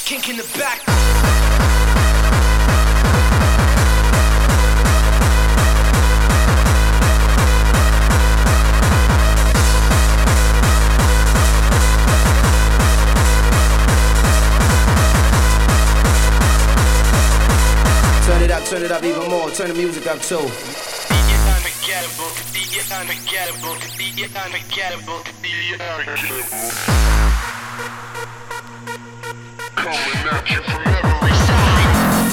Kink in the back. Turn it up even more, turn the music up too. Unforgettable, unforgettable, unforgettable, unforgettable. Coming at you from every side.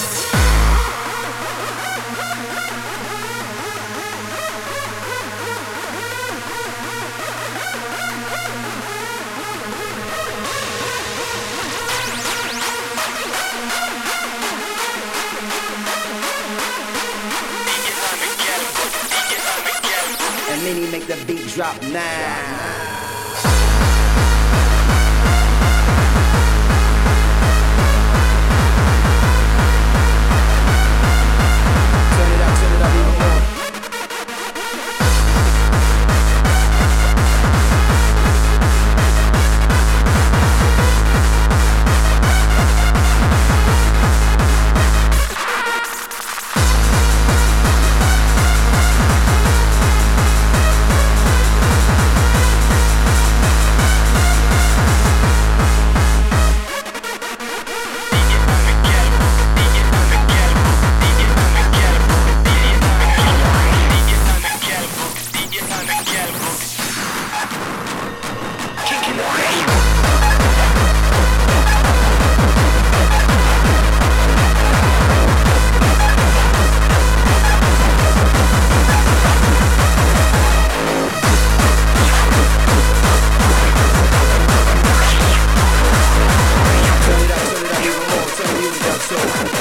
And then he make the beat drop now. So